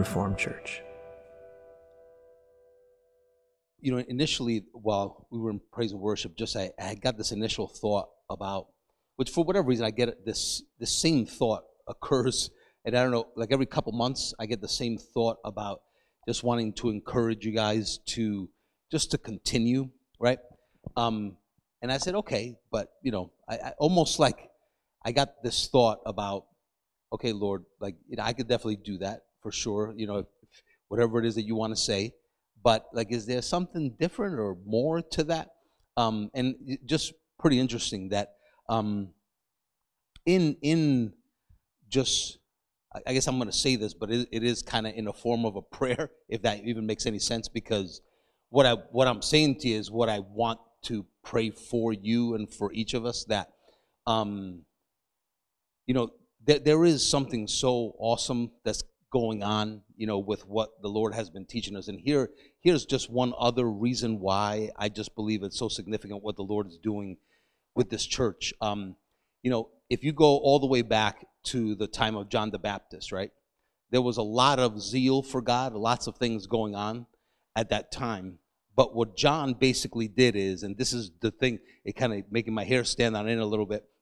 Reformed Church. You know, initially, while we were in praise and worship, I got this initial thought about, which for whatever reason I get this same thought occurs, and I don't know, like every couple months I get the same thought about just wanting to encourage you guys to continue, right? And I said, okay, but you know, I almost like I got this thought about, okay, Lord, like, you know, I could definitely do that for sure, you know, whatever it is that you want to say, but like, is there something different or more to that? And just pretty interesting that in just, I guess I'm going to say this, but it is kind of in a form of a prayer, if that even makes any sense, because what I'm saying to you is what I want to pray for you and for each of us, that you know, there is something so awesome that's going on, you know, with what the Lord has been teaching us. And here's just one other reason why I just believe it's so significant what the Lord is doing with this church. You know, if you go all the way back to the time of John the Baptist, right? There was a lot of zeal for God, lots of things going on at that time. But what John basically did is, and this is the thing, it kind of making my hair stand on end a little bit.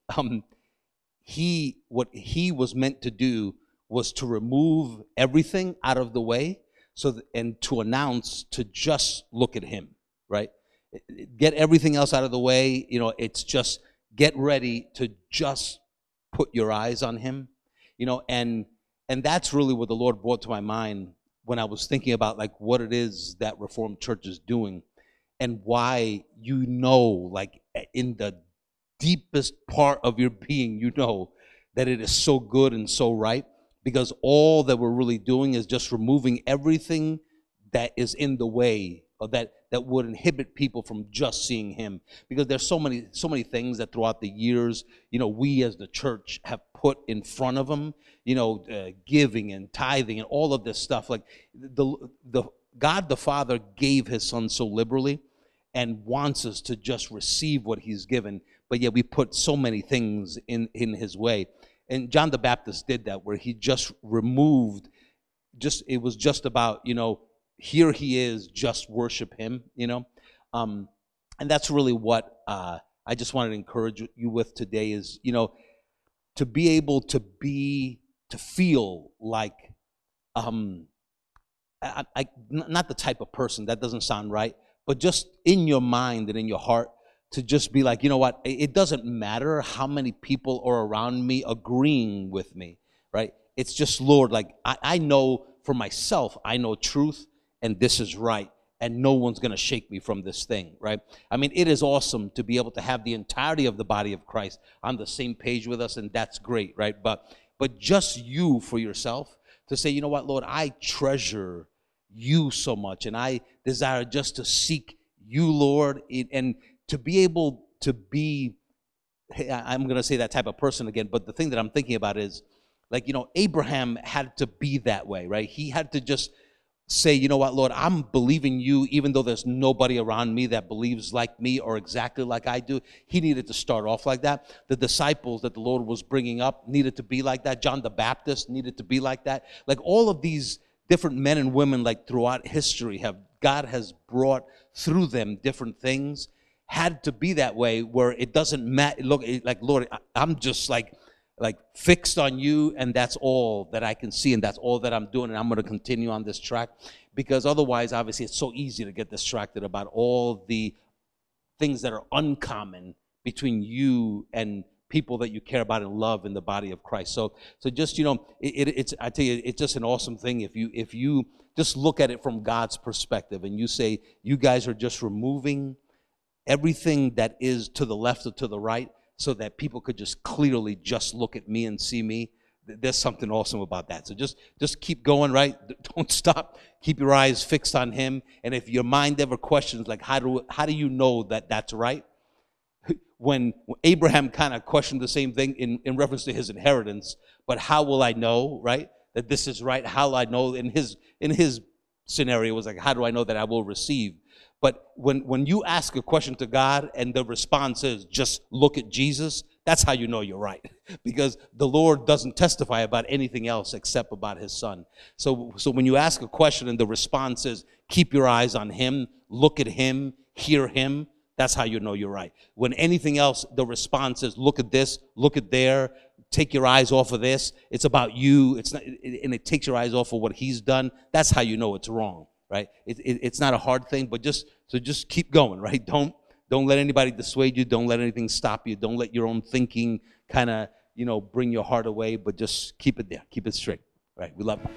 What he was meant to do was to remove everything out of the way, and to announce to just look at him, right? Get everything else out of the way. You know, it's just get ready to just put your eyes on him, you know, and that's really what the Lord brought to my mind when I was thinking about like what it is that Reformed Church is doing, and why, you know, like in the deepest part of your being, you know that it is so good and so right, because all that we're really doing is just removing everything that is in the way, or that would inhibit people from just seeing him. Because there's so many things that throughout the years, you know, we as the church have put in front of him, you know, giving and tithing and all of this stuff. Like the God the Father gave his son so liberally and wants us to just receive what he's given, but yet we put so many things in his way. And John the Baptist did that, where he just removed, it was just about, you know, here he is, just worship him, you know. And that's really what I just wanted to encourage you with today is, you know, to be able to feel like, not the type of person, that doesn't sound right, but just in your mind and in your heart, to just be like, you know what, it doesn't matter how many people are around me agreeing with me, right? It's just, Lord, like, I know for myself, I know truth, and this is right, and no one's going to shake me from this thing, right? I mean, it is awesome to be able to have the entirety of the body of Christ on the same page with us, and that's great, right? But just you for yourself, to say, you know what, Lord, I treasure you so much, and I desire just to seek you, Lord, and to be able to be, I'm going to say that type of person again, but the thing that I'm thinking about is, like, you know, Abraham had to be that way, right? He had to just say, you know what, Lord, I'm believing you even though there's nobody around me that believes like me or exactly like I do. He needed to start off like that. The disciples that the Lord was bringing up needed to be like that. John the Baptist needed to be like that. Like all of these different men and women, like throughout history, God has brought through them different things, had to be that way, where it doesn't matter. Look, like, Lord, I'm just like fixed on you, and that's all that I can see, and that's all that I'm doing, and I'm going to continue on this track, because otherwise, obviously, it's so easy to get distracted about all the things that are uncommon between you and people that you care about and love in the body of Christ. So just, you know, it's I tell you, it's just an awesome thing if you just look at it from God's perspective, and you say, you guys are just removing everything that is to the left or to the right, so that people could just clearly just look at me and see me. There's something awesome about that. So just keep going, right? Don't stop. Keep your eyes fixed on him. And if your mind ever questions, like, how do you know that that's right? When Abraham kind of questioned the same thing in reference to his inheritance, but how will I know, right, that this is right? How will I know? In his scenario was like, how do I know that I will receive? But when you ask a question to God and the response is just look at Jesus, That's how you know you're right. Because the Lord doesn't testify about anything else except about his son. So when you ask a question and the response is, keep your eyes on him, look at him, hear him, that's how you know you're right. When anything else, the response is, look at this, look at there, take your eyes off of this. It's about you. It's not, and it takes your eyes off of what he's done. That's how you know it's wrong, right? It's not a hard thing, but just keep going, right? Don't let anybody dissuade you. Don't let anything stop you. Don't let your own thinking kind of, bring your heart away, but just keep it there. Keep it straight, right? We love you.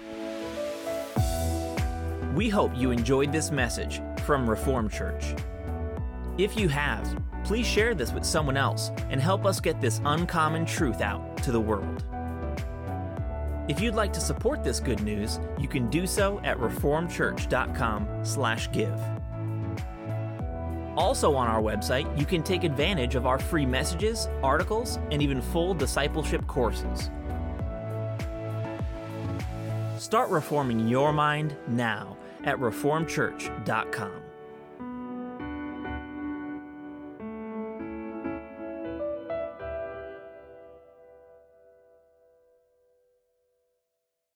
We hope you enjoyed this message from Reformed Church. If you have, please share this with someone else and help us get this uncommon truth out to the world. If you'd like to support this good news, you can do so at reformedchurch.com/give. Also on our website, you can take advantage of our free messages, articles, and even full discipleship courses. Start reforming your mind now at reformedchurch.com.